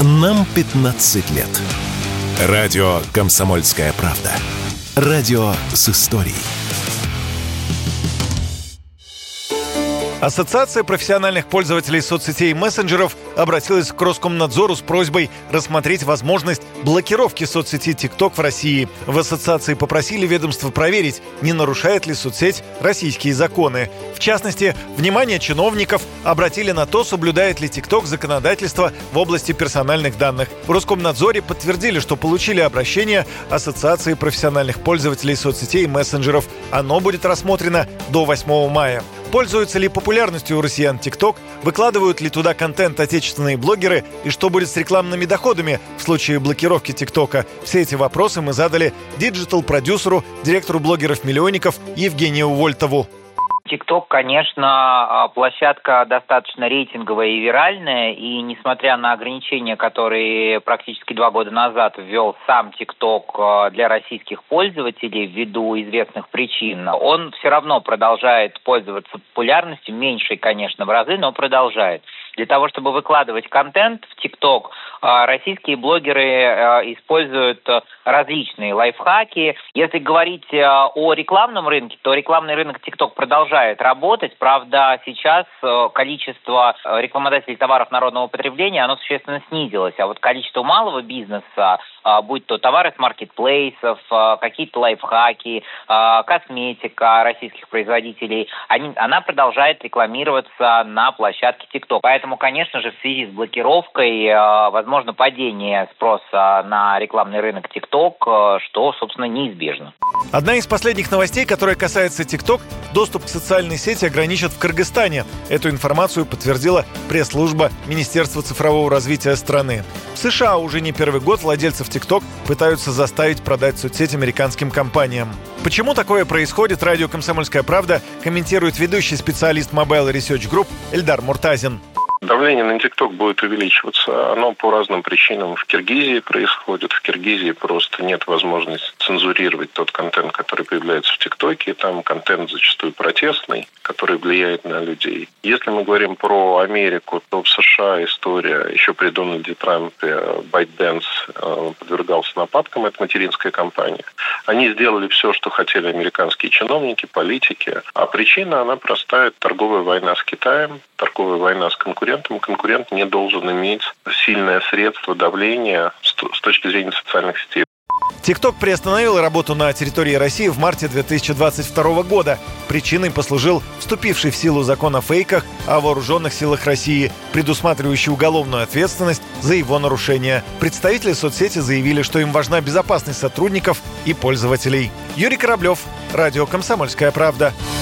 Нам 15 лет. Радио «Комсомольская правда». Радио с историей. Ассоциация профессиональных пользователей соцсетей и мессенджеров обратилась к Роскомнадзору с просьбой рассмотреть возможность блокировки соцсети TikTok в России. В ассоциации попросили ведомство проверить, не нарушает ли соцсеть российские законы. В частности, внимание чиновников обратили на то, соблюдает ли TikTok законодательство в области персональных данных. В Роскомнадзоре подтвердили, что получили обращение Ассоциации профессиональных пользователей соцсетей и мессенджеров. Оно будет рассмотрено до 8 мая. Пользуется ли популярностью у россиян TikTok, выкладывают ли туда контент отечественные блогеры и что будет с рекламными доходами в случае блокировки ТикТока? Все эти вопросы мы задали диджитал-продюсеру, директору блогеров-миллионников Евгению Вольтову. TikTok, конечно, площадка достаточно рейтинговая и виральная, и несмотря на ограничения, которые практически 2 года назад ввел сам TikTok для российских пользователей ввиду известных причин, он все равно продолжает пользоваться популярностью, меньшей, конечно, в разы, но продолжает. Для того, чтобы выкладывать контент в TikTok, российские блогеры используют различные лайфхаки. Если говорить о рекламном рынке, то рекламный рынок TikTok продолжает работать. Правда, сейчас количество рекламодателей товаров народного потребления, оно существенно снизилось. А вот количество малого бизнеса, будь то товары с маркетплейсов, какие-то лайфхаки, косметика российских производителей, она продолжает рекламироваться на площадке TikTok. Поэтому, конечно же, в связи с блокировкой возможно падение спроса на рекламный рынок TikTok, что, собственно, неизбежно. Одна из последних новостей, которая касается TikTok, доступ к социальной сети ограничат в Кыргызстане. Эту информацию подтвердила пресс-служба Министерства цифрового развития страны. В США уже не первый год владельцев TikTok пытаются заставить продать соцсеть американским компаниям. Почему такое происходит, радио «Комсомольская правда» комментирует ведущий специалист Mobile Research Group Эльдар Муртазин. Давление на TikTok будет увеличиваться. Оно по разным причинам в Киргизии происходит. В Киргизии просто нет возможности цензурировать тот контент, который появляется в ТикТоке. Там контент зачастую протестный, который влияет на людей. Если мы говорим про Америку, то в США история еще при Дональде Трампе. ByteDance подвергался нападкам, это материнская компания. Они сделали все, что хотели американские чиновники, политики. А причина, она простая. Торговая война с Китаем, торговая война с конкурентом. Конкурент не должен иметь сильное средство давления с точки зрения социальных сетей. TikTok приостановил работу на территории России в марте 2022 года. Причиной послужил вступивший в силу закон о фейках о вооруженных силах России, предусматривающий уголовную ответственность за его нарушение. Представители соцсети заявили, что им важна безопасность сотрудников и пользователей. Юрий Кораблев, радио «Комсомольская правда».